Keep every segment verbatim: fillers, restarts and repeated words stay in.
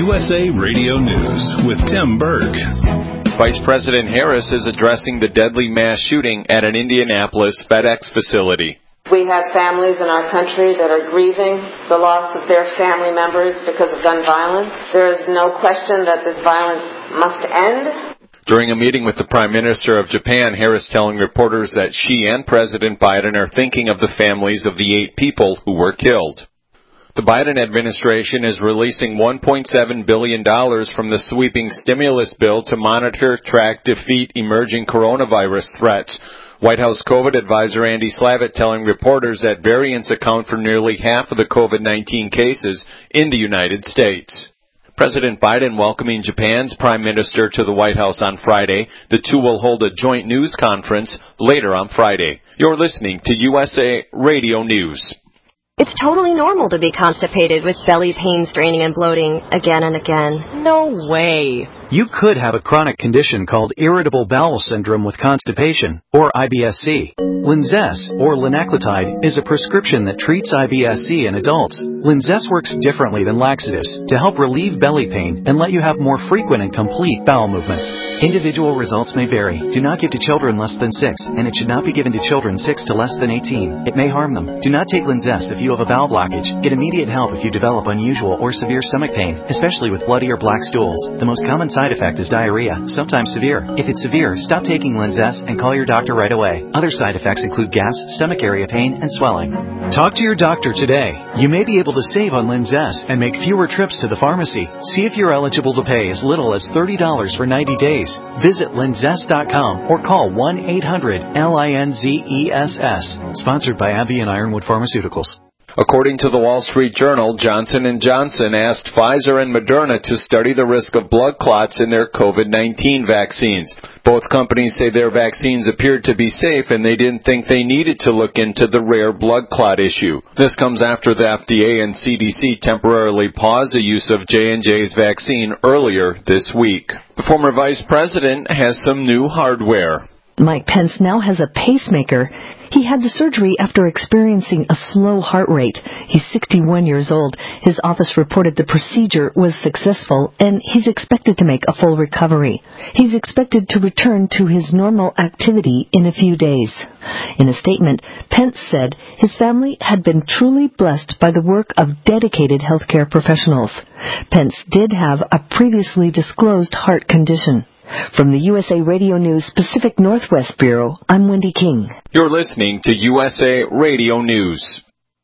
U S A Radio News with Tim Berg. Vice President Harris is addressing the deadly mass shooting at an Indianapolis FedEx facility. We have families in our country that are grieving the loss of their family members because of gun violence. There is no question that this violence must end. During a meeting with the Prime Minister of Japan, Harris telling reporters that she and President Biden are thinking of the families of the eight people who were killed. The Biden administration is releasing one point seven billion dollars from the sweeping stimulus bill to monitor, track, defeat emerging coronavirus threats. White House COVID advisor Andy Slavitt telling reporters that variants account for nearly half of the COVID nineteen cases in the United States. President Biden welcoming Japan's Prime Minister to the White House on Friday. The two will hold a joint news conference later on Friday. You're listening to U S A Radio News. It's totally normal to be constipated with belly pain, straining, and bloating again and again. No way. You could have a chronic condition called irritable bowel syndrome with constipation, or I B S C. Linzess, or linaclotide, is a prescription that treats I B S C in adults. Linzess works differently than laxatives to help relieve belly pain and let you have more frequent and complete bowel movements. Individual results may vary. Do not give to children less than six, and it should not be given to children six to less than eighteen. It may harm them. Do not take Linzess if you have a bowel blockage. Get immediate help if you develop unusual or severe stomach pain, especially with bloody or black stools. The most common side effect is diarrhea, sometimes severe. If it's severe, stop taking Linzess and call your doctor right away. Other side effects include gas, stomach area pain, and swelling. Talk to your doctor today. You may be able to save on Linzess and make fewer trips to the pharmacy. See if you're eligible to pay as little as thirty dollars for ninety days. Visit linzess dot com or call one eight hundred L I N Z E S S. Sponsored by AbbVie and Ironwood Pharmaceuticals. According to the Wall Street Journal, Johnson and Johnson asked Pfizer and Moderna to study the risk of blood clots in their COVID nineteen vaccines. Both companies say their vaccines appeared to be safe and they didn't think they needed to look into the rare blood clot issue. This comes after the F D A and C D C temporarily paused the use of J and J's vaccine earlier this week. The former vice president has some new hardware. Mike Pence now has a pacemaker. He had the surgery after experiencing a slow heart rate. He's sixty-one years old. His office reported the procedure was successful, and he's expected to make a full recovery. He's expected to return to his normal activity in a few days. In a statement, Pence said his family had been truly blessed by the work of dedicated healthcare professionals. Pence did have a previously disclosed heart condition. From the U S A Radio News Pacific Northwest Bureau, I'm Wendy King. You're listening to U S A Radio News.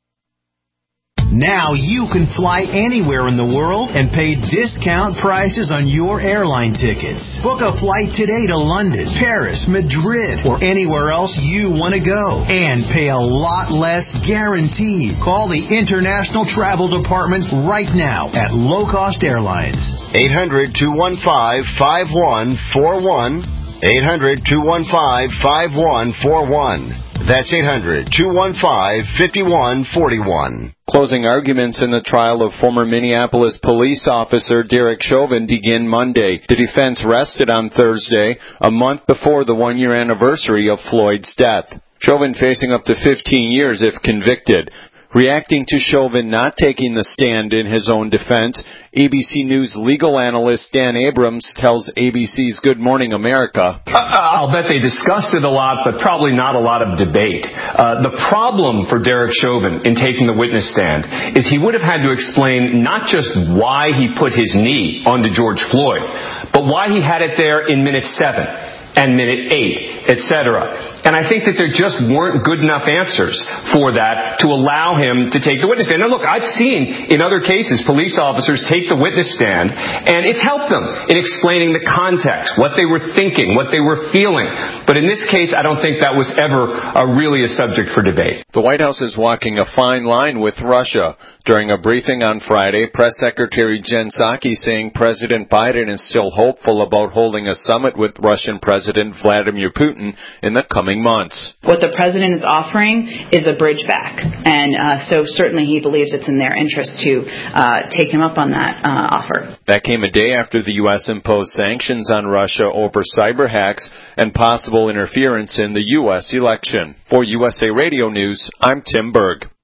Now you can fly anywhere in the world and pay discount prices on your airline tickets. Book a flight today to London, Paris, Madrid, or anywhere else you want to go. And pay a lot less guaranteed. Call the International Travel Department right now at Low Cost Airlines. eight hundred, two one five, five one four one. eight hundred, two one five, five one four one. That's eight hundred, two one five, five one four one. Closing arguments in the trial of former Minneapolis police officer Derek Chauvin begin Monday. The defense rested on Thursday, a month before the one-year anniversary of Floyd's death. Chauvin facing up to fifteen years if convicted. Reacting to Chauvin not taking the stand in his own defense, A B C News legal analyst Dan Abrams tells A B C's Good Morning America. Uh, I'll bet they discussed it a lot, but probably not a lot of debate. Uh, the problem for Derek Chauvin in taking the witness stand is he would have had to explain not just why he put his knee onto George Floyd, but why he had it there in minute seven and minute eight, et cetera. And I think that there just weren't good enough answers for that to allow him to take the witness stand. Now, look, I've seen in other cases police officers take the witness stand, and it's helped them in explaining the context, what they were thinking, what they were feeling. But in this case, I don't think that was ever uh, really a subject for debate. The White House is walking a fine line with Russia. During a briefing on Friday, Press Secretary Jen Psaki saying President Biden is still hopeful about holding a summit with Russian President Vladimir Putin in the coming months. What the president is offering is a bridge back, and uh, so certainly he believes it's in their interest to uh, take him up on that uh, offer. That came a day after the U S imposed sanctions on Russia over cyber hacks and possible interference in the U S election. For U S A Radio News, I'm Tim Berg.